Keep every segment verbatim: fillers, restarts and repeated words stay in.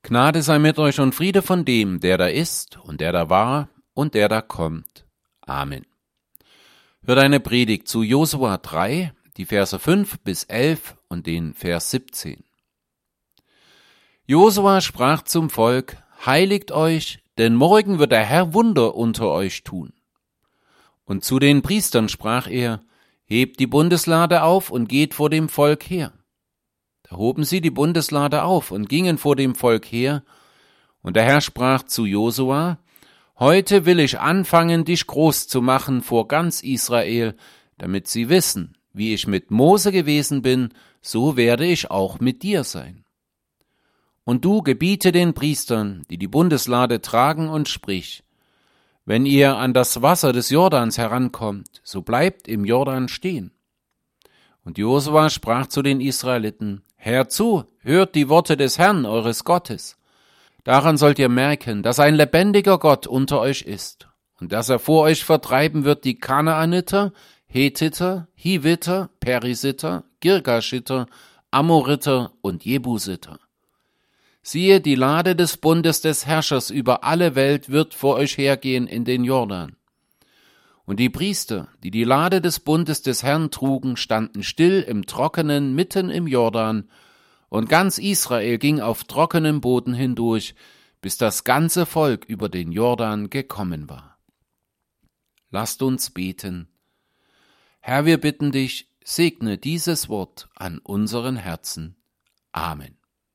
Gnade sei mit euch und Friede von dem, der da ist und der da war und der da kommt. Amen. Hört eine Predigt zu Josua drei, die Verse fünf bis elf und den Vers siebzehn. Josua sprach zum Volk: Heiligt euch, denn morgen wird der Herr Wunder unter euch tun. Und zu den Priestern sprach er: Hebt die Bundeslade auf und geht vor dem Volk her. Da hoben sie die Bundeslade auf und gingen vor dem Volk her, und der Herr sprach zu Josua: Heute will ich anfangen, dich groß zu machen vor ganz Israel, damit sie wissen, wie ich mit Mose gewesen bin, so werde ich auch mit dir sein. Und du gebiete den Priestern, die die Bundeslade tragen, und sprich: Wenn ihr an das Wasser des Jordans herankommt, so bleibt im Jordan stehen. Und Josua sprach zu den Israeliten: Hört zu, hört die Worte des Herrn, eures Gottes. Daran sollt ihr merken, dass ein lebendiger Gott unter euch ist und dass er vor euch vertreiben wird die Kanaaniter, Hethiter, Hiviter, Perisiter, Girgashiter, Amoriter und Jebusiter. Siehe, die Lade des Bundes des Herrschers über alle Welt wird vor euch hergehen in den Jordan. Und die Priester, die die Lade des Bundes des Herrn trugen, standen still im Trockenen mitten im Jordan, und ganz Israel ging auf trockenem Boden hindurch, bis das ganze Volk über den Jordan gekommen war. Lasst uns beten. Herr, wir bitten dich, segne dieses Wort an unseren Herzen. Amen.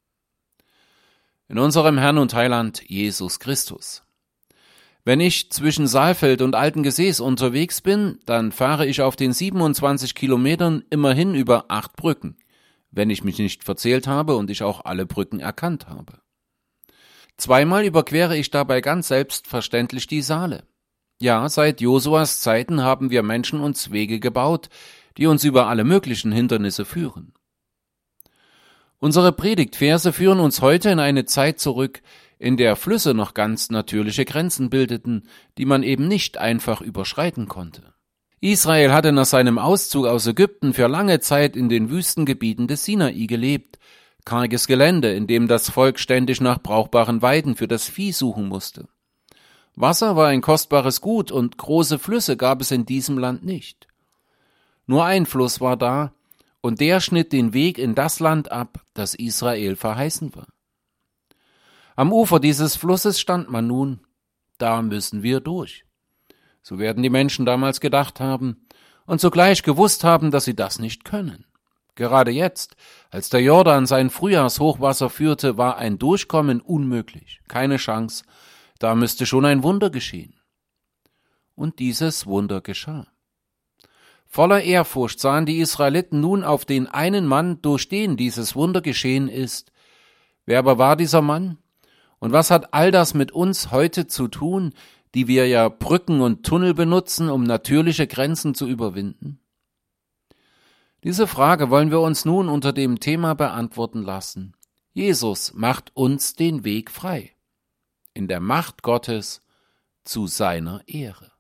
In unserem Herrn und Heiland Jesus Christus. Wenn ich zwischen Saalfeld und Altengesäß unterwegs bin, dann fahre ich auf den siebenundzwanzig Kilometern immerhin über acht Brücken, wenn ich mich nicht verzählt habe und ich auch alle Brücken erkannt habe. Zweimal überquere ich dabei ganz selbstverständlich die Saale. Ja, seit Josuas Zeiten haben wir Menschen uns Wege gebaut, die uns über alle möglichen Hindernisse führen. Unsere Predigtverse führen uns heute in eine Zeit zurück, in der Flüsse noch ganz natürliche Grenzen bildeten, die man eben nicht einfach überschreiten konnte. Israel hatte nach seinem Auszug aus Ägypten für lange Zeit in den Wüstengebieten des Sinai gelebt, karges Gelände, in dem das Volk ständig nach brauchbaren Weiden für das Vieh suchen musste. Wasser war ein kostbares Gut und große Flüsse gab es in diesem Land nicht. Nur ein Fluss war da, und der schnitt den Weg in das Land ab, das Israel verheißen war. Am Ufer dieses Flusses stand man nun: Da müssen wir durch. So werden die Menschen damals gedacht haben und zugleich gewusst haben, dass sie das nicht können. Gerade jetzt, als der Jordan sein Frühjahrshochwasser führte, war ein Durchkommen unmöglich, keine Chance, da müsste schon ein Wunder geschehen. Und dieses Wunder geschah. Voller Ehrfurcht sahen die Israeliten nun auf den einen Mann, durch den dieses Wunder geschehen ist. Wer aber war dieser Mann? Und was hat all das mit uns heute zu tun, die wir ja Brücken und Tunnel benutzen, um natürliche Grenzen zu überwinden? Diese Frage wollen wir uns nun unter dem Thema beantworten lassen. Jesus macht uns den Weg frei. In der Macht Gottes zu seiner Ehre.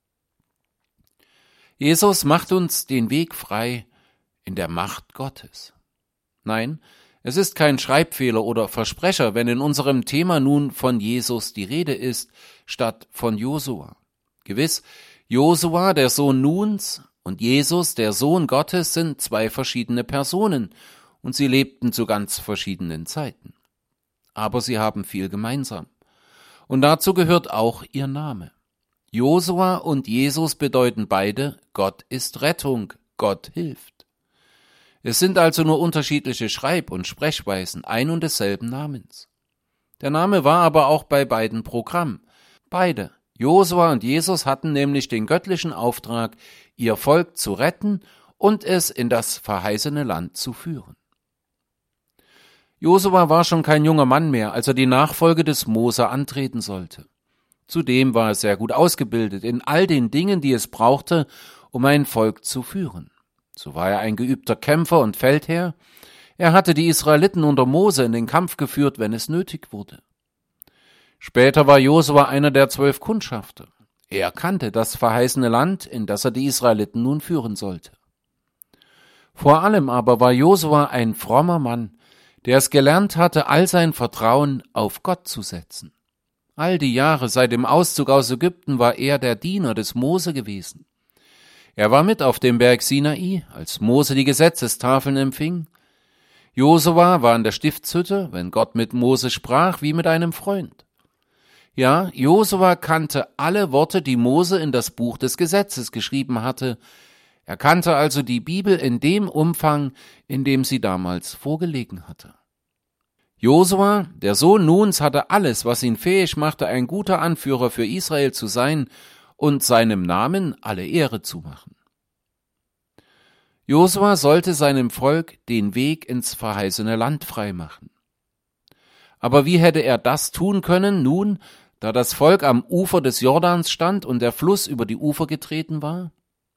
Jesus macht uns den Weg frei in der Macht Gottes. Nein, es ist kein Schreibfehler oder Versprecher, wenn in unserem Thema nun von Jesus die Rede ist, statt von Josua. Gewiss, Josua, der Sohn Nuns, und Jesus, der Sohn Gottes, sind zwei verschiedene Personen, und sie lebten zu ganz verschiedenen Zeiten. Aber sie haben viel gemeinsam. Und dazu gehört auch ihr Name. Josua und Jesus bedeuten beide: Gott ist Rettung, Gott hilft. Es sind also nur unterschiedliche Schreib- und Sprechweisen ein und desselben Namens. Der Name war aber auch bei beiden Programm. Beide, Josua und Jesus, hatten nämlich den göttlichen Auftrag, ihr Volk zu retten und es in das verheißene Land zu führen. Josua war schon kein junger Mann mehr, als er die Nachfolge des Mose antreten sollte. Zudem war er sehr gut ausgebildet in all den Dingen, die es brauchte, um ein Volk zu führen. So war er ein geübter Kämpfer und Feldherr. Er hatte die Israeliten unter Mose in den Kampf geführt, wenn es nötig wurde. Später war Josua einer der zwölf Kundschafter. Er kannte das verheißene Land, in das er die Israeliten nun führen sollte. Vor allem aber war Josua ein frommer Mann, der es gelernt hatte, all sein Vertrauen auf Gott zu setzen. All die Jahre seit dem Auszug aus Ägypten war er der Diener des Mose gewesen. Er war mit auf dem Berg Sinai, als Mose die Gesetzestafeln empfing. Josua war in der Stiftshütte, wenn Gott mit Mose sprach, wie mit einem Freund. Ja, Josua kannte alle Worte, die Mose in das Buch des Gesetzes geschrieben hatte. Er kannte also die Bibel in dem Umfang, in dem sie damals vorgelegen hatte. Josua, der Sohn Nuns, hatte alles, was ihn fähig machte, ein guter Anführer für Israel zu sein und seinem Namen alle Ehre zu machen. Josua sollte seinem Volk den Weg ins verheißene Land freimachen. Aber wie hätte er das tun können, nun, da das Volk am Ufer des Jordans stand und der Fluss über die Ufer getreten war?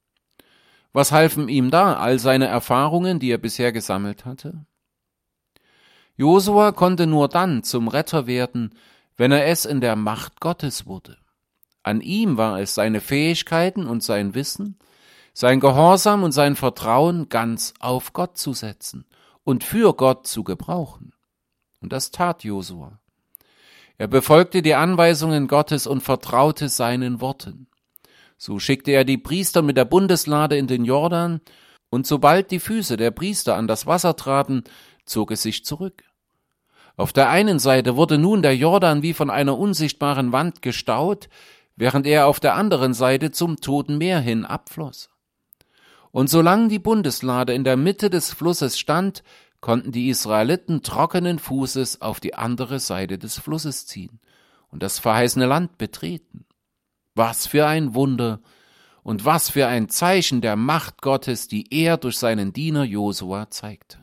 Was halfen ihm da all seine Erfahrungen, die er bisher gesammelt hatte? Josua konnte nur dann zum Retter werden, wenn er es in der Macht Gottes wurde. An ihm war es, seine Fähigkeiten und sein Wissen, sein Gehorsam und sein Vertrauen ganz auf Gott zu setzen und für Gott zu gebrauchen. Und das tat Josua. Er befolgte die Anweisungen Gottes und vertraute seinen Worten. So schickte er die Priester mit der Bundeslade in den Jordan, und sobald die Füße der Priester an das Wasser traten, zog es sich zurück. Auf der einen Seite wurde nun der Jordan wie von einer unsichtbaren Wand gestaut, während er auf der anderen Seite zum Toten Meer hin abfloss. Und solange die Bundeslade in der Mitte des Flusses stand, konnten die Israeliten trockenen Fußes auf die andere Seite des Flusses ziehen und das verheißene Land betreten. Was für ein Wunder und was für ein Zeichen der Macht Gottes, die er durch seinen Diener Josua zeigte.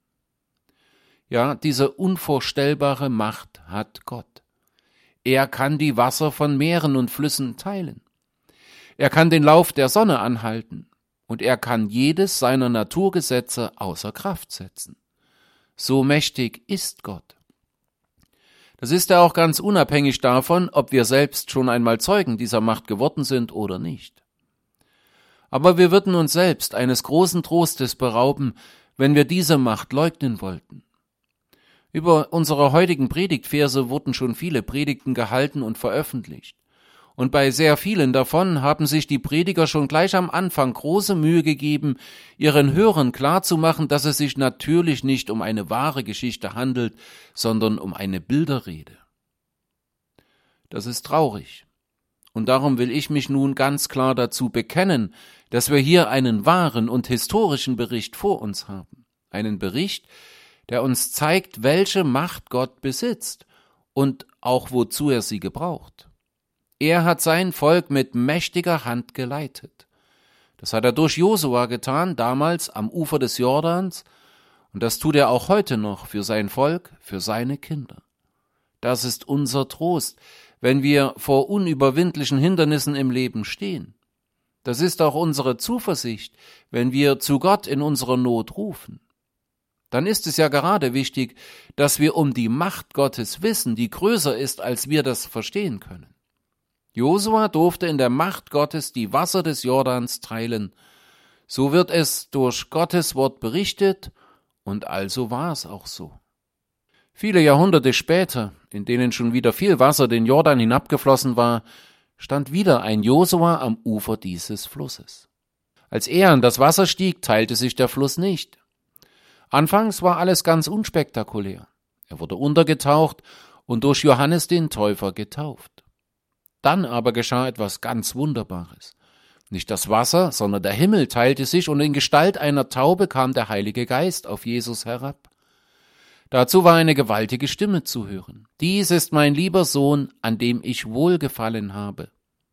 Ja, diese unvorstellbare Macht hat Gott. Er kann die Wasser von Meeren und Flüssen teilen. Er kann den Lauf der Sonne anhalten und er kann jedes seiner Naturgesetze außer Kraft setzen. So mächtig ist Gott. Das ist er auch ganz unabhängig davon, ob wir selbst schon einmal Zeugen dieser Macht geworden sind oder nicht. Aber wir würden uns selbst eines großen Trostes berauben, wenn wir diese Macht leugnen wollten. Über unsere heutigen Predigtverse wurden schon viele Predigten gehalten und veröffentlicht. Und bei sehr vielen davon haben sich die Prediger schon gleich am Anfang große Mühe gegeben, ihren Hörern klarzumachen, dass es sich natürlich nicht um eine wahre Geschichte handelt, sondern um eine Bilderrede. Das ist traurig. Und darum will ich mich nun ganz klar dazu bekennen, dass wir hier einen wahren und historischen Bericht vor uns haben. Einen Bericht, der uns zeigt, welche Macht Gott besitzt und auch wozu er sie gebraucht. Er hat sein Volk mit mächtiger Hand geleitet. Das hat er durch Josua getan, damals am Ufer des Jordans, und das tut er auch heute noch für sein Volk, für seine Kinder. Das ist unser Trost, wenn wir vor unüberwindlichen Hindernissen im Leben stehen. Das ist auch unsere Zuversicht, wenn wir zu Gott in unserer Not rufen. Dann ist es ja gerade wichtig, dass wir um die Macht Gottes wissen, die größer ist, als wir das verstehen können. Josua durfte in der Macht Gottes die Wasser des Jordans teilen. So wird es durch Gottes Wort berichtet, und also war es auch so. Viele Jahrhunderte später, in denen schon wieder viel Wasser den Jordan hinabgeflossen war, stand wieder ein Josua am Ufer dieses Flusses. Als er an das Wasser stieg, teilte sich der Fluss nicht. Anfangs war alles ganz unspektakulär. Er wurde untergetaucht und durch Johannes den Täufer getauft. Dann aber geschah etwas ganz Wunderbares. Nicht das Wasser, sondern der Himmel teilte sich und in Gestalt einer Taube kam der Heilige Geist auf Jesus herab. Dazu war eine gewaltige Stimme zu hören. Dies ist mein lieber Sohn, an dem ich Wohlgefallen habe.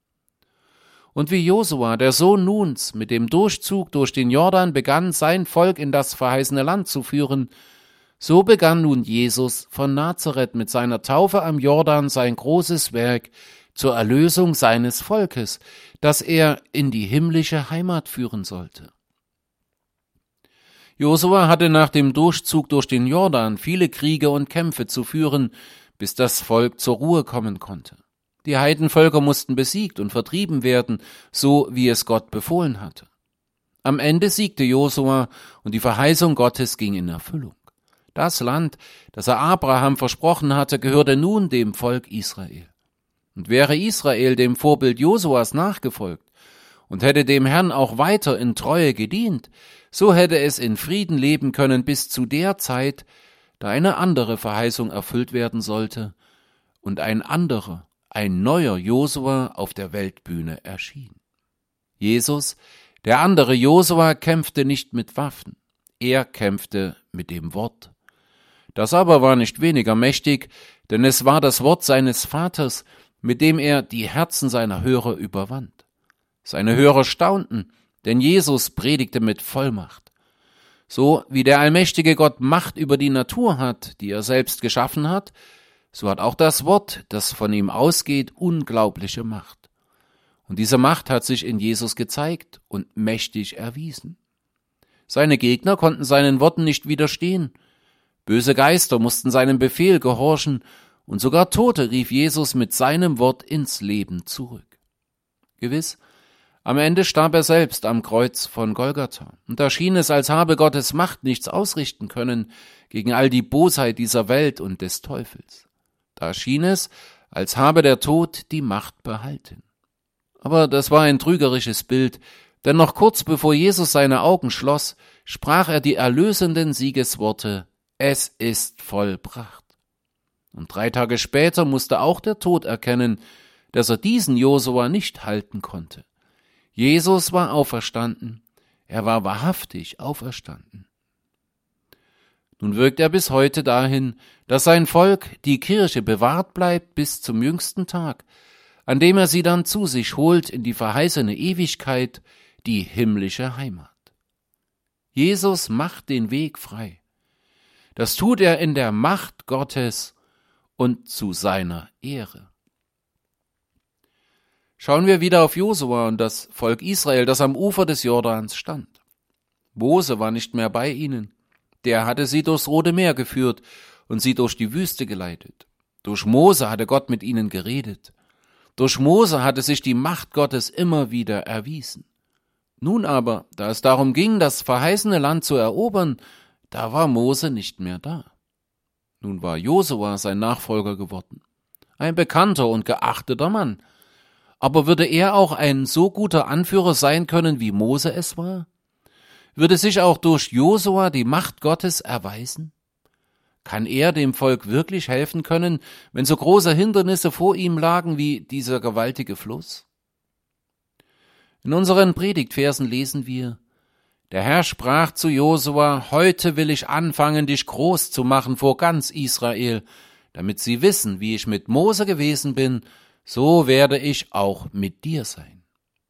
Und wie Josua, der Sohn Nuns, mit dem Durchzug durch den Jordan begann, sein Volk in das verheißene Land zu führen, so begann nun Jesus von Nazareth mit seiner Taufe am Jordan sein großes Werk zur Erlösung seines Volkes, das er in die himmlische Heimat führen sollte. Josua hatte nach dem Durchzug durch den Jordan viele Kriege und Kämpfe zu führen, bis das Volk zur Ruhe kommen konnte. Die Heidenvölker mussten besiegt und vertrieben werden, so wie es Gott befohlen hatte. Am Ende siegte Josua und die Verheißung Gottes ging in Erfüllung. Das Land, das er Abraham versprochen hatte, gehörte nun dem Volk Israel. Und wäre Israel dem Vorbild Josuas nachgefolgt und hätte dem Herrn auch weiter in Treue gedient, so hätte es in Frieden leben können bis zu der Zeit, da eine andere Verheißung erfüllt werden sollte und ein anderer, ein neuer Josua auf der Weltbühne erschien. Jesus, der andere Josua, kämpfte nicht mit Waffen, er kämpfte mit dem Wort. Das aber war nicht weniger mächtig, denn es war das Wort seines Vaters, mit dem er die Herzen seiner Hörer überwand. Seine Hörer staunten, denn Jesus predigte mit Vollmacht. So wie der allmächtige Gott Macht über die Natur hat, die er selbst geschaffen hat, so hat auch das Wort, das von ihm ausgeht, unglaubliche Macht. Und diese Macht hat sich in Jesus gezeigt und mächtig erwiesen. Seine Gegner konnten seinen Worten nicht widerstehen. Böse Geister mussten seinem Befehl gehorchen, und sogar Tote rief Jesus mit seinem Wort ins Leben zurück. Gewiss, am Ende starb er selbst am Kreuz von Golgatha, und da schien es, als habe Gottes Macht nichts ausrichten können gegen all die Bosheit dieser Welt und des Teufels. Da schien es, als habe der Tod die Macht behalten. Aber das war ein trügerisches Bild, denn noch kurz bevor Jesus seine Augen schloss, sprach er die erlösenden Siegesworte: Es ist vollbracht. Und drei Tage später musste auch der Tod erkennen, dass er diesen Josua nicht halten konnte. Jesus war auferstanden, er war wahrhaftig auferstanden. Nun wirkt er bis heute dahin, dass sein Volk, die Kirche, bewahrt bleibt bis zum jüngsten Tag, an dem er sie dann zu sich holt in die verheißene Ewigkeit, die himmlische Heimat. Jesus macht den Weg frei. Das tut er in der Macht Gottes und zu seiner Ehre. Schauen wir wieder auf Josua und das Volk Israel, das am Ufer des Jordans stand. Mose war nicht mehr bei ihnen. Der hatte sie durchs Rote Meer geführt und sie durch die Wüste geleitet. Durch Mose hatte Gott mit ihnen geredet. Durch Mose hatte sich die Macht Gottes immer wieder erwiesen. Nun aber, da es darum ging, das verheißene Land zu erobern, da war Mose nicht mehr da. Nun war Josua sein Nachfolger geworden, ein bekannter und geachteter Mann. Aber würde er auch ein so guter Anführer sein können, wie Mose es war? Würde sich auch durch Josua die Macht Gottes erweisen? Kann er dem Volk wirklich helfen können, wenn so große Hindernisse vor ihm lagen wie dieser gewaltige Fluss? In unseren Predigtversen lesen wir: Der Herr sprach zu Josua: Heute will ich anfangen, dich groß zu machen vor ganz Israel, damit sie wissen, wie ich mit Mose gewesen bin, so werde ich auch mit dir sein.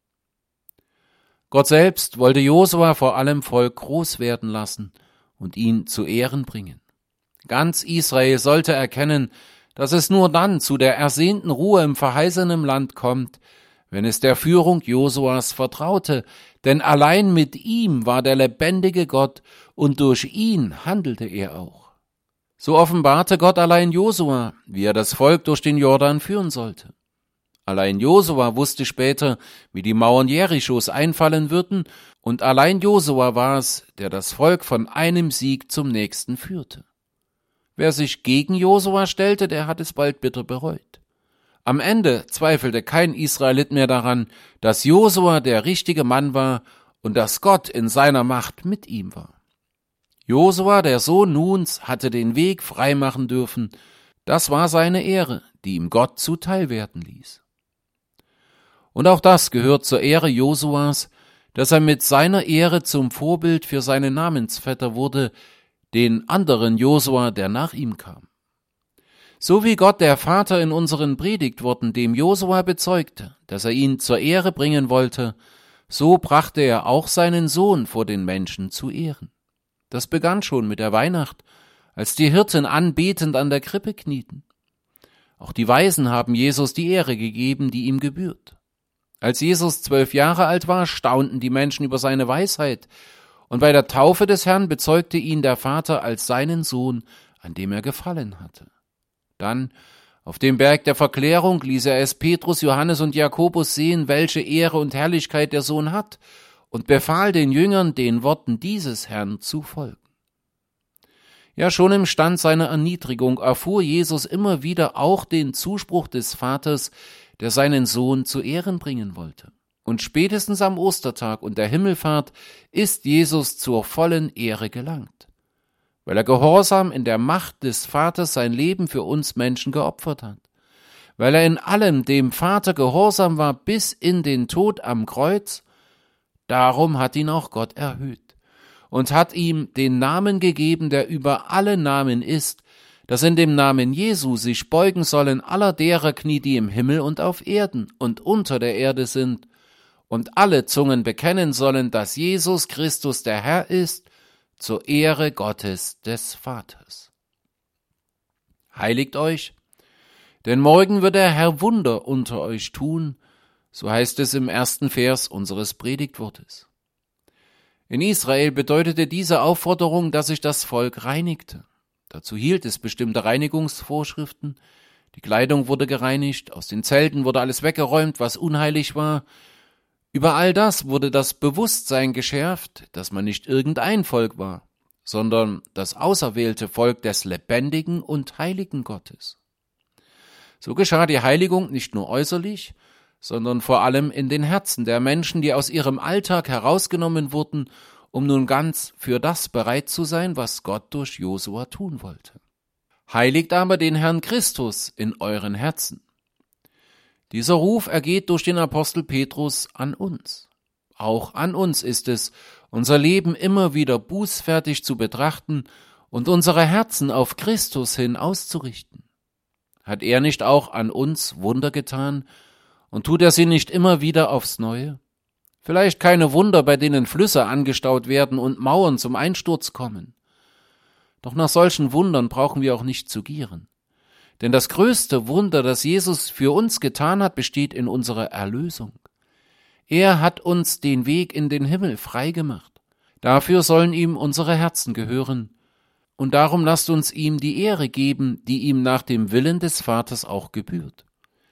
Gott selbst wollte Josua vor allem Volk groß werden lassen und ihn zu Ehren bringen. Ganz Israel sollte erkennen, dass es nur dann zu der ersehnten Ruhe im verheißenen Land kommt, wenn es der Führung Josuas vertraute, denn allein mit ihm war der lebendige Gott und durch ihn handelte er auch. So offenbarte Gott allein Josua, wie er das Volk durch den Jordan führen sollte. Allein Josua wusste später, wie die Mauern Jerichos einfallen würden, und allein Josua war es, der das Volk von einem Sieg zum nächsten führte. Wer sich gegen Josua stellte, der hat es bald bitter bereut. Am Ende zweifelte kein Israelit mehr daran, dass Josua der richtige Mann war und dass Gott in seiner Macht mit ihm war. Josua, der Sohn Nuns, hatte den Weg freimachen dürfen. Das war seine Ehre, die ihm Gott zuteil werden ließ. Und auch das gehört zur Ehre Josuas, dass er mit seiner Ehre zum Vorbild für seine Namensvetter wurde, den anderen Josua, der nach ihm kam. So wie Gott der Vater in unseren Predigtworten dem Josua bezeugte, dass er ihn zur Ehre bringen wollte, so brachte er auch seinen Sohn vor den Menschen zu ehren. Das begann schon mit der Weihnacht, als die Hirten anbetend an der Krippe knieten. Auch die Weisen haben Jesus die Ehre gegeben, die ihm gebührt. Als Jesus zwölf Jahre alt war, staunten die Menschen über seine Weisheit, und bei der Taufe des Herrn bezeugte ihn der Vater als seinen Sohn, an dem er gefallen hatte. Dann, auf dem Berg der Verklärung, ließ er es Petrus, Johannes und Jakobus sehen, welche Ehre und Herrlichkeit der Sohn hat, und befahl den Jüngern, den Worten dieses Herrn zu folgen. Ja, schon im Stand seiner Erniedrigung erfuhr Jesus immer wieder auch den Zuspruch des Vaters, der seinen Sohn zu Ehren bringen wollte. Und spätestens am Ostertag und der Himmelfahrt ist Jesus zur vollen Ehre gelangt, weil er gehorsam in der Macht des Vaters sein Leben für uns Menschen geopfert hat, weil er in allem dem Vater gehorsam war bis in den Tod am Kreuz. Darum hat ihn auch Gott erhöht und hat ihm den Namen gegeben, der über alle Namen ist, dass in dem Namen Jesu sich beugen sollen aller derer Knie, die im Himmel und auf Erden und unter der Erde sind, und alle Zungen bekennen sollen, dass Jesus Christus der Herr ist, zur Ehre Gottes des Vaters. Heiligt euch, denn morgen wird der Herr Wunder unter euch tun, so heißt es im ersten Vers unseres Predigtwortes. In Israel bedeutete diese Aufforderung, dass sich das Volk reinigte. Dazu hielt es bestimmte Reinigungsvorschriften. Die Kleidung wurde gereinigt, aus den Zelten wurde alles weggeräumt, was unheilig war. Über all das wurde das Bewusstsein geschärft, dass man nicht irgendein Volk war, sondern das auserwählte Volk des lebendigen und heiligen Gottes. So geschah die Heiligung nicht nur äußerlich, sondern vor allem in den Herzen der Menschen, die aus ihrem Alltag herausgenommen wurden, um nun ganz für das bereit zu sein, was Gott durch Josua tun wollte. Heiligt aber den Herrn Christus in euren Herzen. Dieser Ruf ergeht durch den Apostel Petrus an uns. Auch an uns ist es, unser Leben immer wieder bußfertig zu betrachten und unsere Herzen auf Christus hin auszurichten. Hat er nicht auch an uns Wunder getan, und tut er sie nicht immer wieder aufs Neue? Vielleicht keine Wunder, bei denen Flüsse angestaut werden und Mauern zum Einsturz kommen. Doch nach solchen Wundern brauchen wir auch nicht zu gieren. Denn das größte Wunder, das Jesus für uns getan hat, besteht in unserer Erlösung. Er hat uns den Weg in den Himmel freigemacht. Dafür sollen ihm unsere Herzen gehören. Und darum lasst uns ihm die Ehre geben, die ihm nach dem Willen des Vaters auch gebührt.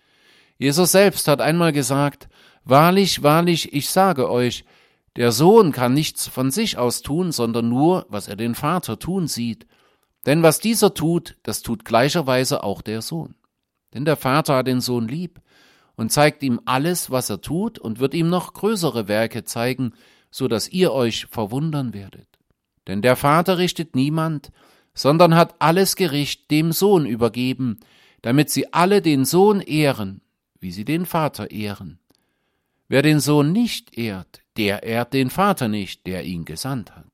Jesus selbst hat einmal gesagt, wahrlich, wahrlich, ich sage euch, der Sohn kann nichts von sich aus tun, sondern nur, was er den Vater tun sieht. Denn was dieser tut, das tut gleicherweise auch der Sohn. Denn der Vater hat den Sohn lieb und zeigt ihm alles, was er tut, und wird ihm noch größere Werke zeigen, so dass ihr euch verwundern werdet. Denn der Vater richtet niemand, sondern hat alles Gericht dem Sohn übergeben, damit sie alle den Sohn ehren, wie sie den Vater ehren. Wer den Sohn nicht ehrt, der ehrt den Vater nicht, der ihn gesandt hat.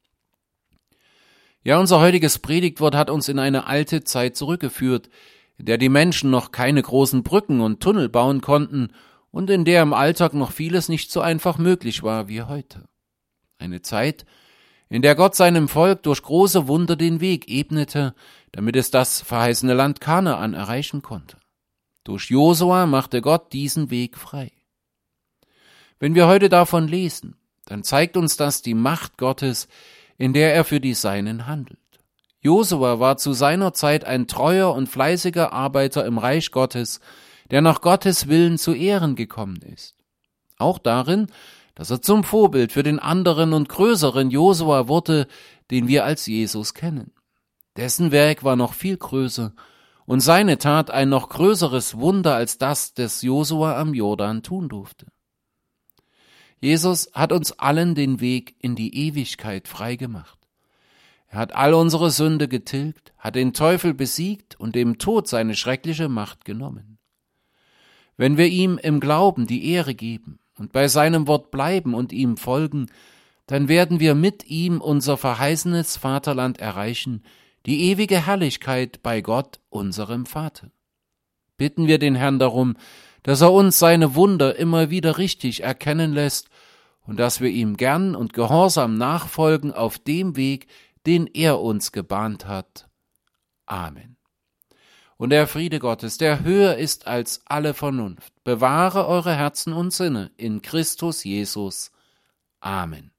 Ja, unser heutiges Predigtwort hat uns in eine alte Zeit zurückgeführt, in der die Menschen noch keine großen Brücken und Tunnel bauen konnten und in der im Alltag noch vieles nicht so einfach möglich war wie heute. Eine Zeit, in der Gott seinem Volk durch große Wunder den Weg ebnete, damit es das verheißene Land Kanaan erreichen konnte. Durch Josua machte Gott diesen Weg frei. Wenn wir heute davon lesen, dann zeigt uns das die Macht Gottes, in der er für die Seinen handelt. Josua war zu seiner Zeit ein treuer und fleißiger Arbeiter im Reich Gottes, der nach Gottes Willen zu Ehren gekommen ist. Auch darin, dass er zum Vorbild für den anderen und größeren Josua wurde, den wir als Jesus kennen. Dessen Werk war noch viel größer und seine Tat ein noch größeres Wunder als das, das Josua am Jordan tun durfte. Jesus hat uns allen den Weg in die Ewigkeit freigemacht. Er hat all unsere Sünde getilgt, hat den Teufel besiegt und dem Tod seine schreckliche Macht genommen. Wenn wir ihm im Glauben die Ehre geben und bei seinem Wort bleiben und ihm folgen, dann werden wir mit ihm unser verheißenes Vaterland erreichen, die ewige Herrlichkeit bei Gott, unserem Vater. Bitten wir den Herrn darum, dass er uns seine Wunder immer wieder richtig erkennen lässt und dass wir ihm gern und gehorsam nachfolgen auf dem Weg, den er uns gebahnt hat. Amen. Und der Friede Gottes, der höher ist als alle Vernunft, bewahre eure Herzen und Sinne in Christus Jesus. Amen.